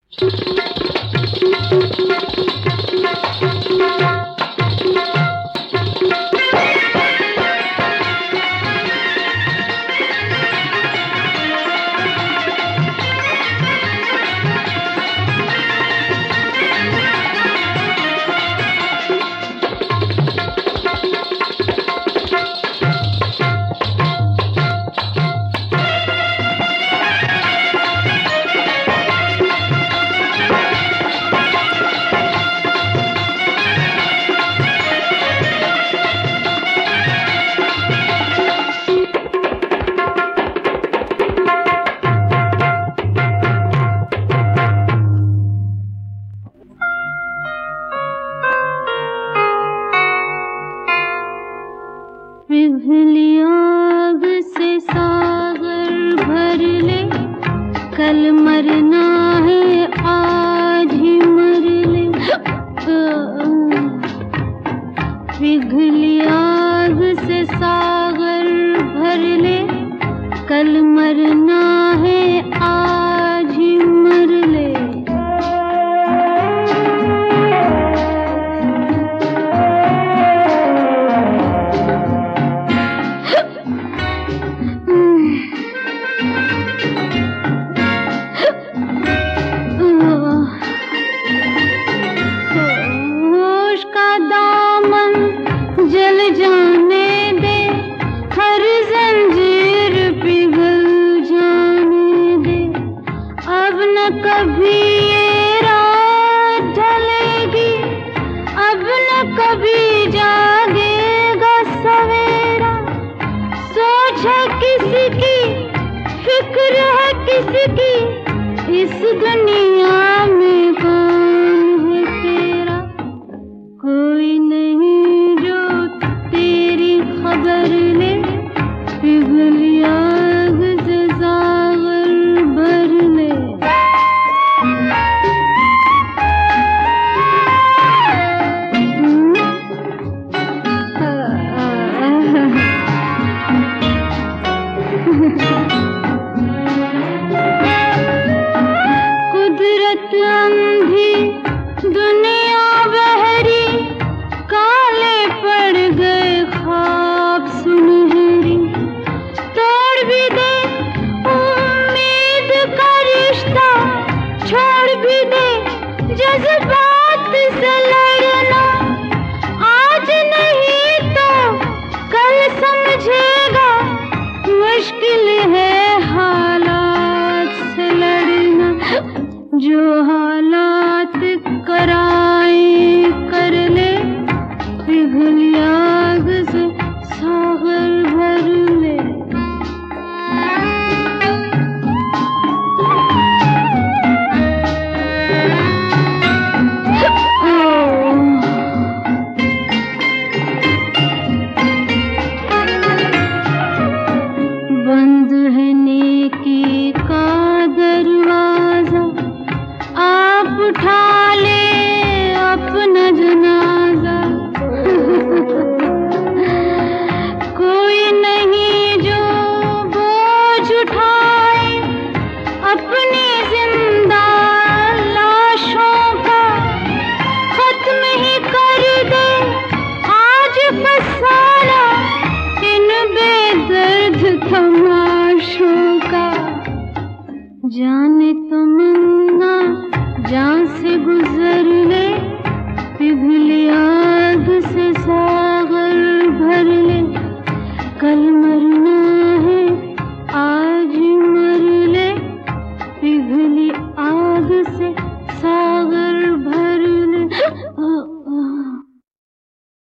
पिघली आग से सागर भर ले, कल मरना है आज ही मर ले। पिघली आग से सागर भर ले, कल मरना है आज ही मर ले। जल जाने दे, हर जंजीर पिघल जाने दे। अब न कभी ये रात ढलेगी, अब न कभी जागेगा सवेरा। सोच है किसी की, फिक्र है किसी की, इस दुनिया में कौन है तेरा? कोई नहीं खबर ले, पिघली आग से सागर भर ले। कुदरत अंधी, दुनिया बहरी, काले पड़ गए ख्वाब सुनहरी। तोड़ भी दे उम्मीद का रिश्ता, छोड़ भी दे जज्बात से लड़ना। आज नहीं तो कल समझेगा, मुश्किल है हालात से लड़ना। जो हालात कराए कर ले, पिघली आग से सागर भर ले। बंद है नेकी का दरवाजा, आप उठा ले अपना जनाजा। कोई नहीं जो बोझ उठाए अपनी जिंदा लाशों का। खत्म ही कर दे आज फसाना इन बेदर्द तमाशों का। जाने तमन्ना जान से गुजर ले, पिघली आग से सागर भर ले, कल